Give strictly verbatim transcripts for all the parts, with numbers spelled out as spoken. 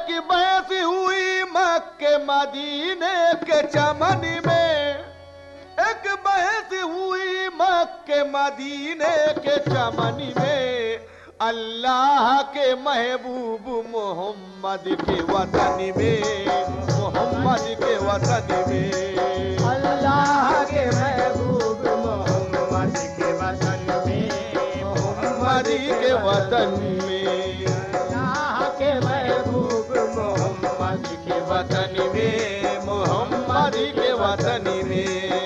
एक बहस हुई मक्के मदीने के चमन में, एक बहस हुई मक्के मदीने के चमन में, अल्लाह के महबूब मोहम्मद के वतन में, मोहम्मद के वतन में, अल्लाह के महबूब मोहम्मद के वतन में, मोहम्मद के वतन में, अल्लाह के महबूब मोहम्मद के वतन में, मोहम्मद के वतन में।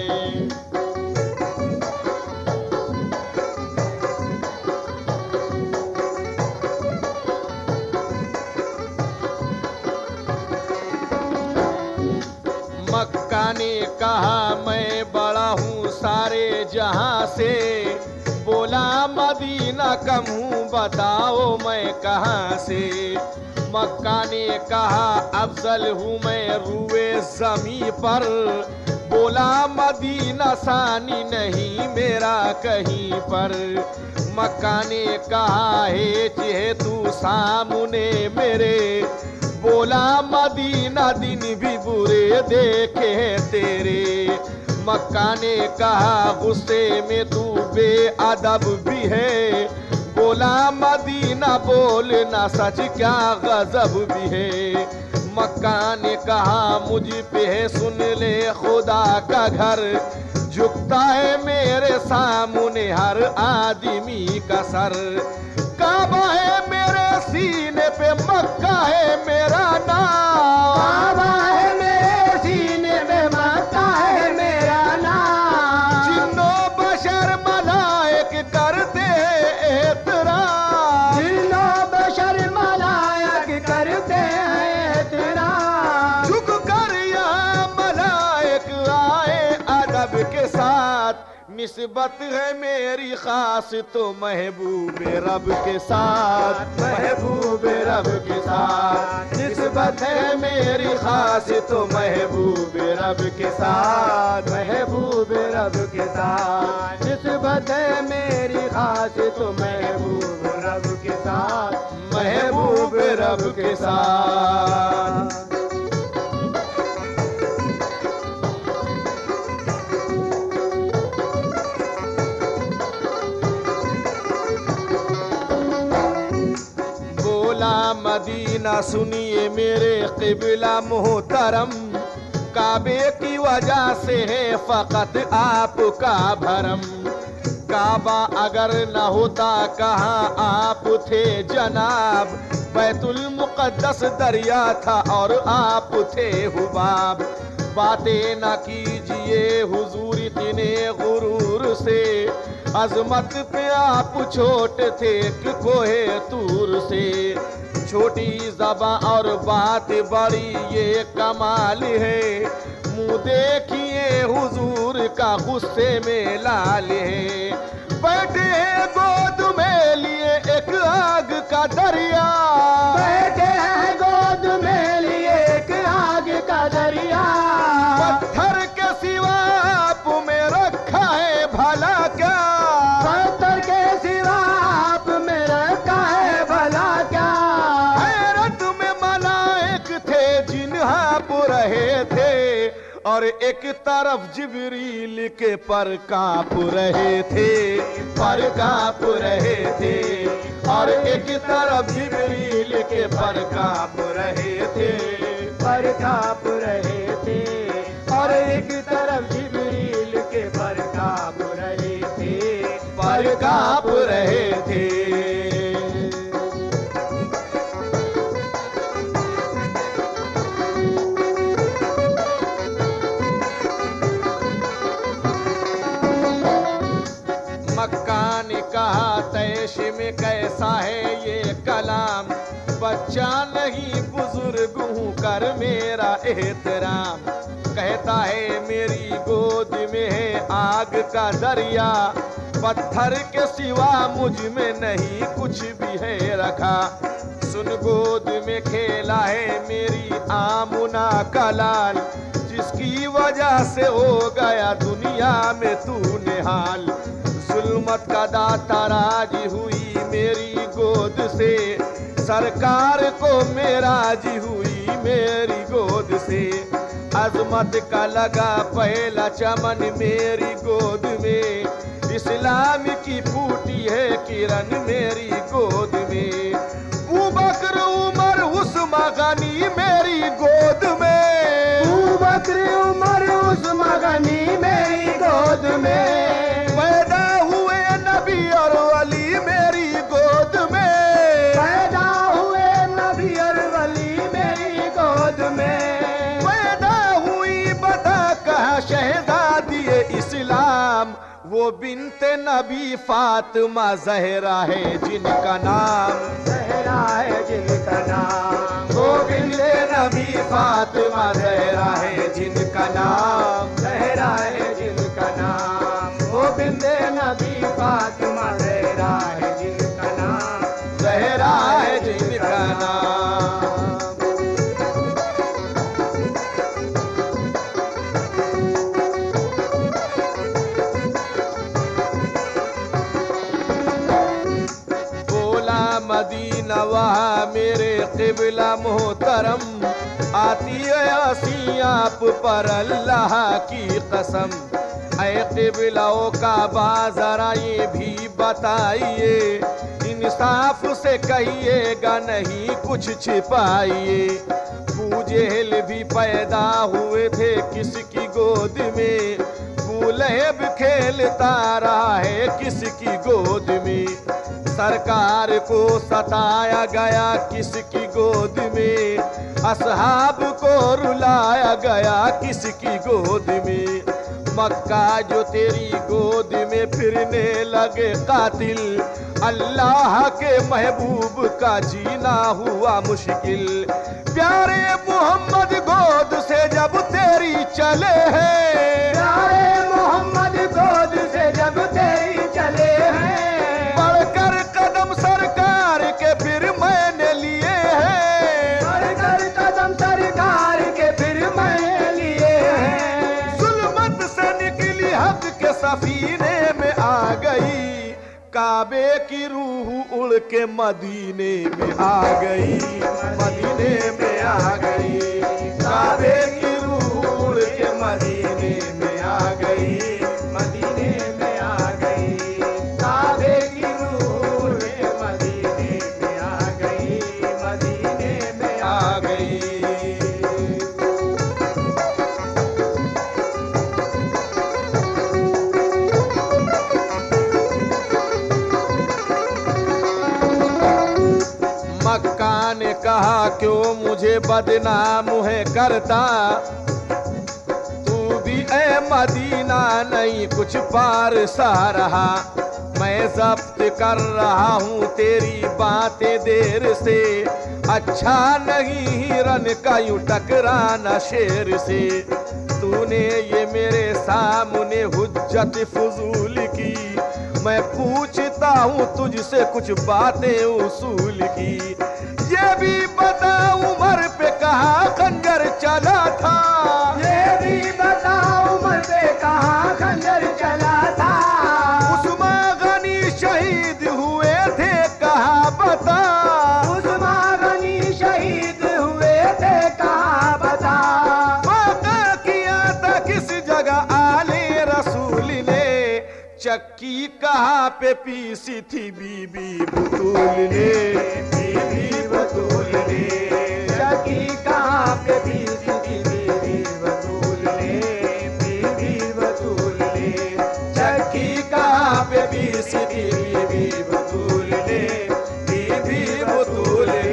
मक्का ने कहा मैं बड़ा हूँ सारे जहां से, बोला मदीना कम हूँ बताओ मैं कहाँ से। मक्का ने कहा अफजल हूँ मैं रुए ज़मीं पर, बोला मदीना सानी नहीं मेरा कहीं पर। मक्का ने कहा हे चेहे तू सामने मेरे, बोला मदीना दिन भी बुरे देखे तेरे। मक्का ने कहा गुस्से में तू बेअदब भी है, बोला मदीना बोलना सच क्या गजब भी है। मक्का ने कहा मुझ पे सुन ले खुदा का घर, झुकता है मेरे सामने हर आदमी का सर। काबा है मेरे सीने पे, मक्का है मेरा नाम, काबा है मेरे सीने पे, मक्का है मेरा नाम। जिन्नो बशर मलाइक करते हैं एहतराम, जिन्नो बशर मलाइक करते हैं एहतराम। झुक कर यहाँ मलाइक आए अदब के साथ, निस्बत है मेरी खास तो महबूब रब के साथ, महबूब रब के साथ। निस्बत है मेरी खास तो महबूब रब के साथ, महबूब रब के साथ। निस्बत है मेरी खास तो महबूब रब के साथ, महबूब रब के साथ। मदीना सुनिए मेरे क़िबला मोहतरम, काबे की वजह से है फ़कत आपका भरम। काबा अगर न होता कहाँ आप थे जनाब, बैतुल मुक़द्दस दरिया था और आप थे हुबाब। बातें न कीजिए हुजूर इतने गुरूर से, अजमत पे आप छोटे थे कि कोहे तूर से। छोटी ज़बां और बात बड़ी ये कमाल है, मुँह देखिए हुजूर का गुस्से में लाल है। बैठे हैं गोद में लिए एक आग का दरिया, बैठे हैं गोद में लिए एक आग का दरिया। पत्थर के सिवा आप में रखा है भला क्या, पत्थर के सिवा आप में रखा है भला क्या। हैरत में मलाइक थे जिन्हा रहे थे, और एक तरफ जिब्रील के पर कांप रहे थे, पर कांप रहे थे। और एक तरफ जिब्रील के पर कांप रहे थे, पर कांप रहे थे। और एक तरफ जिब्रील के पर कांप रहे थे, पर कांप रहे थे। मक्का ने कहा तैश में कैसा है ये कलाम, बच्चा नहीं बुजुर्ग हूँ कर मेरा एहतराम। कहता है मेरी गोद में है आग का दरिया, पत्थर के सिवा मुझ में नहीं कुछ भी है रखा। सुन गोद में खेला है मेरी आमुना का लाल, जिसकी वजह से हो गया दुनिया में तू निहाल। जुल्मत का दाता राज हुई मेरी गोद से, सरकार को मेराजी हुई मेरी गोद से, अजमत का लगा पहला चमन मेरी गोद में, इस्लाम की फूटी है किरण मेरी गोद में, अबू बकर उमर उस्मान गनी मेरी गोद में, अबू बकर उमर उस्मान गनी मेरी गोद में, पैदा हुए नबी और वली मेरी गोद में, पैदा हुए नबी और वली मेरी गोद में, पैदा हुई बता कहा शहजादी इस्लाम, वो बिनते नबी फातिमा ज़हरा है जिनका नाम, ज़हरा है जिनका नाम, वो बिनते नबी फातिमा ज़हरा है जिनका नाम, ज़हरा है जिनका नाम, वो बिंदे नबी फातिमा ज़हरा है जिनका नाम, ज़हरा है जिनका नाम। मदीना वहाँ मेरे क़िबला मोहतरम, आती है हंसी आप पर अल्लाह की कसम, ऐ क़िबलाओं का बाज़ारा ये भी बताइए, इंसाफ से कहिएगा नहीं कुछ छिपाइए, अबू जहल भी पैदा हुए थे किसकी गोद में, अबू लहब खेलता रहा है किसकी गोद में, सरकार को सताया गया किसकी गोद में, असहाब को रुलाया गया किसकी गोद में, मक्का जो तेरी गोद में फिरने लगे कातिल, अल्लाह के महबूब का जीना हुआ मुश्किल, प्यारे मोहम्मद गोद से जब तेरी चले हैं, प्यारे मोहम्मद गोद से जब तेरी चले हैं, बढ़कर कदम सरकार के फिर मैंने लिए हैं, बढ़कर कदम सरकार के फिर मैंने लिए हैं, जुल्मत से निकली हक के सफीने में आ गई, काबे की रूह उड़ के मदीने में आ गई, मदीने में आ गई, काबे की रूह उड़ के मदीने में आ गई, मदीने में आ गई, काबे की रूह उड़ के मदीने में आ गई, मदीने में आ आ गई। मक्का ने कहा क्यों मुझे बदनाम है करता, तू भी ए मदीना नहीं कुछ पार सा रहा, मैं जब्त कर रहा हूँ तेरी बातें देर से, अच्छा नहीं हिरन का यूं टकराना शेर से, तूने ये मेरे सामने हुज्जत फजूल की, मैं पूछता हूँ तुझसे कुछ बातें उसूल की, ये भी बता उमर पे कहाँ खंजर चला था, ये भी बता उमर पे कहाँ खंजर चला था, उस्मान गनी शहीद हुए थे कहाँ बता, उस्मान गनी शहीद हुए थे कहाँ बता, वाक़ा किया था किस जगह आले रसूल ने, चक्की कहाँ पे पीसी थी बीबी बतूल ने, बीबी बतूल ने, चक्की कहाँ पे पीसी थी बीबी बतूल ने, बीबी बतूल ने, चक्की कहाँ पे पीसी थी बीबी बतूल ने, बीबी बतूल ने।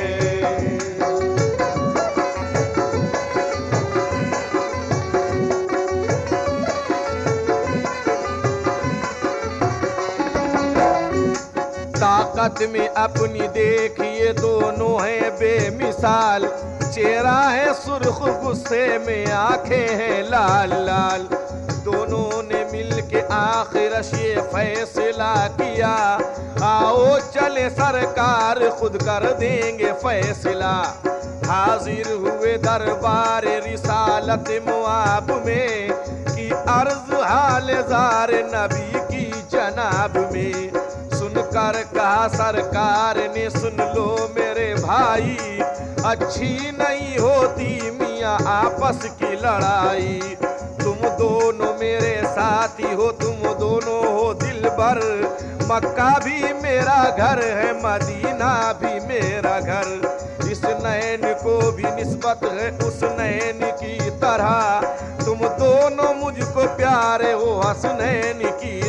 ताकत में अपनी देखिए दोनों हैं बेमिसाल, चेहरा है सुर्ख गुस्से में आंखें हैं लाल लाल, दोनों ने मिल के आखिर ये फैसला किया, आओ चले सरकार खुद कर देंगे फैसला, हाजिर हुए दरबार रिसालत मुआब में, कि अर्ज हाल जार नबी की जनाब में, सुनकर कर कहा सरकार ने सुन लो मेरे भाई, अच्छी नहीं होती मियाँ आपस की लड़ाई। तुम दोनों मेरे साथी हो, तुम दोनों हो दिलबर, मक्का भी मेरा घर है, मदीना भी मेरा घर। इस नैन को भी निस्बत है उस नैन की तरह, तुम दोनों मुझको प्यारे हो हसनैन की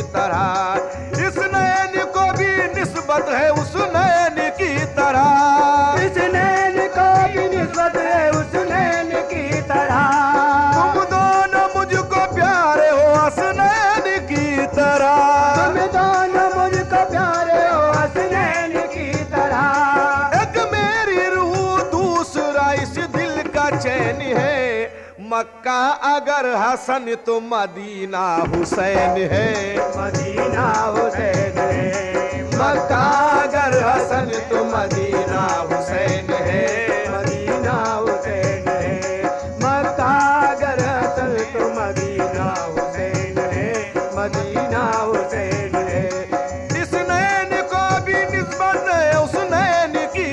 तरह। इस नैन को भी निस्बत है उस नैन की तरह, इस नैन को भी निस्बत है उस नैन की तरह। तुम दोनों मुझको प्यारे हो हसनैन की तरह, तुम दोनों मुझको प्यारे हो हसनैन की तरह। एक मेरी रूह दूसरा इस दिल का चैन है, मक्का अगर हसन तो मदीना हुसैन है। मदीना हुसैन है, मक्का अगर हसन तो मदीना हुसैन है। मदीना हुसैन है, मक्का अगर हसन तो मदीना हुसैन है, मदीना हुसैन है। इस नैन को भी निस्बत है उस नैन की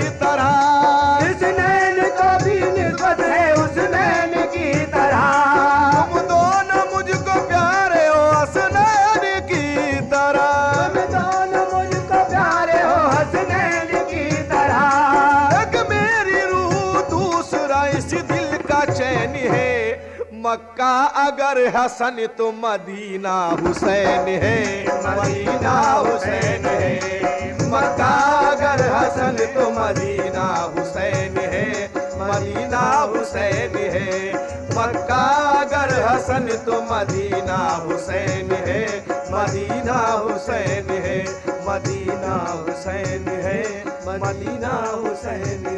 तरह, इस नैन को भी निस्बत है उस नैन की तरह। तुम दोनों मुझको प्यारे हो हसनैन की तरह, तुम दोनों मुझको प्यारे हो हसनैन की तरह। एक मेरी रूह दूसरा इस दिल का चैन है, मक्का अगर हसन तो मदीना हुसैन है। मदीना हुसैन है, मक्का अगर हसन तो मदीना हुसैन है। मदीना हुसैन है, मक्का अगर हसन तो मदीना हुसैन है। मदीना हुसैन है, मदीना हुसैन है, मदीना हुसैन